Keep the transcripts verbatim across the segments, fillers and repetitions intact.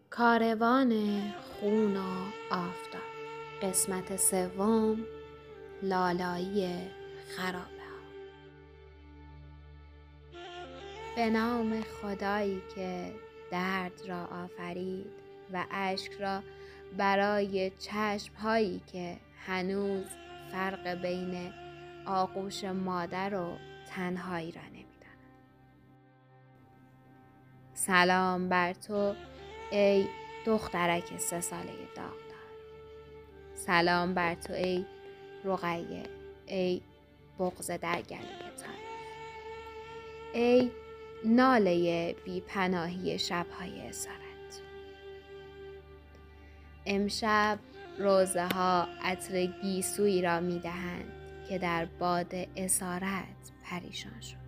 کاروان خون و آفتاب. قسمت سوم، لالایی خرابه ها. به نام خدایی که درد را آفرید و اشک را برای چشمهایی که هنوز فرق بین آغوش مادر و تنهایی را نمی‌دانند. سلام بر تو ای دخترک سه ساله داغدار. سلام بر تو ای رقیه، ای بغض در گلوی تاریخ، ای ناله بی پناهی شب‌های اسارت. امشب روزه ها عطر گیسویی را می دهند که در باد اسارت پریشان شد.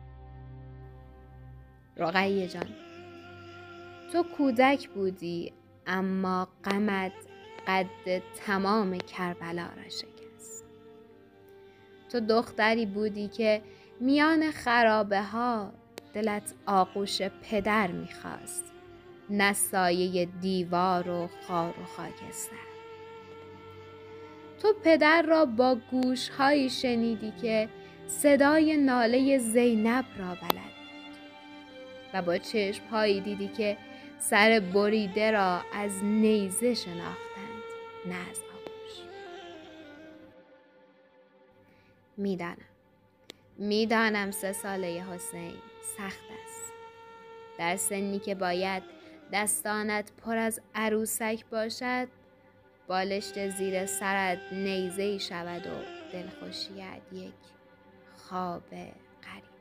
رقیه جان، تو کودک بودی اما غمت قد تمام کربلا را شکست. تو دختری بودی که میان خرابه ها دلت آغوش پدر میخواست، نه سایه دیوار و خار و خاکستر. تو پدر را با گوشهایی شنیدی که صدای ناله زینب را بلد و با چشمهایی دیدی که سر بریده را از نیزه شناختند، نه از آغوش. میدانم میدانم سه ساله حسین سخت است. در سنی که باید دستانت پر از عروسک باشد، بالشت زیر سرت نیزه‌ای شود و دلخوشیت یک خواب غریب.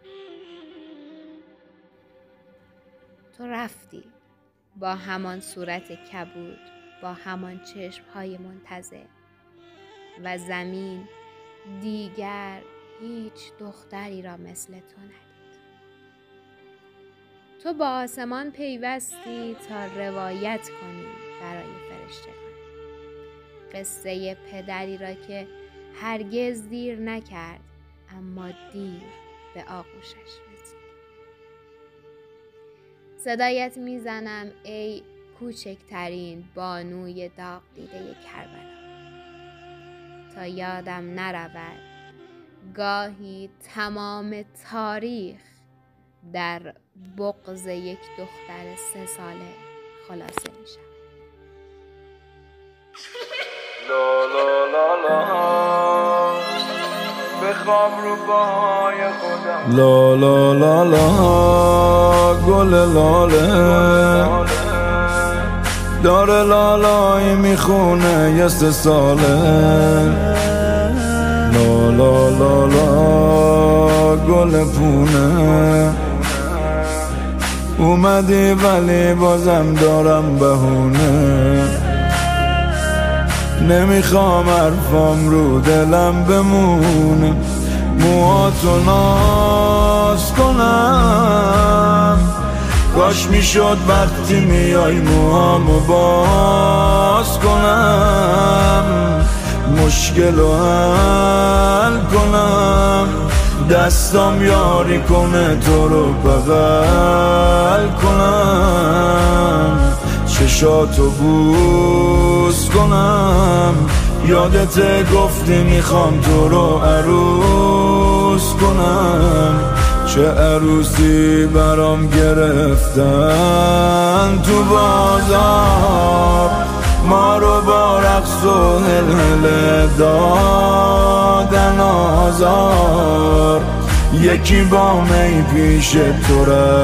تو رفتی با همان صورت کبود، با همان چشمهای منتظر، و زمین دیگر هیچ دختری را مثل تو ندید. تو با آسمان پیوستی تا روایت کنی برای فرشتگان قصه پدری را که هرگز دیر نکرد اما دیر به آغوشش رسید. صدایت میزنم ای کوچکترین بانوی داغ دیده کربلا، تا یادم نرود گاهی تمام تاریخ در بغض یک دختر سه ساله خلاصه می شود. لا لا لا لا بخواب رو پاهای خودم. لا لا لا لا گل لاله داره لالایی میخونه یه سه ساله. لا لا لا لا گل پونه اومدی ولی بازم دارم بهونه. نمیخوام حرفام رو دلم بمونه، موهاتو ناز کنم. کاش میشد وقتی میای موهامو باز کنم، مشکلو حل کنم، دستام یاری کنه تو رو بغل کنم، چشاتو بوس کنم. یادت گفتی میخوام تو رو عروس کنم، چه عروسی برام گرفتن تو بازار، ما رو با رقص و هلهله دادن آزار. یکی با می پیش تو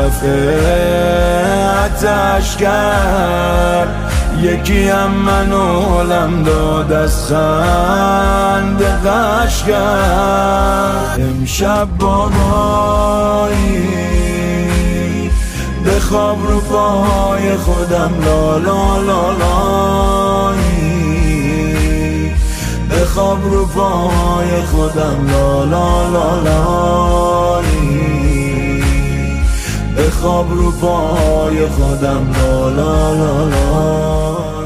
رفعتش کرد، یکی هم منو حالم داد از خنده غش کرد. امشب بارایی بخواب رو پاهای خودم. لا لا لا لایی بخواب رو پاهای خودم. لا لا لا لایی بخواب رو پاهای خودم. لا لا لا لا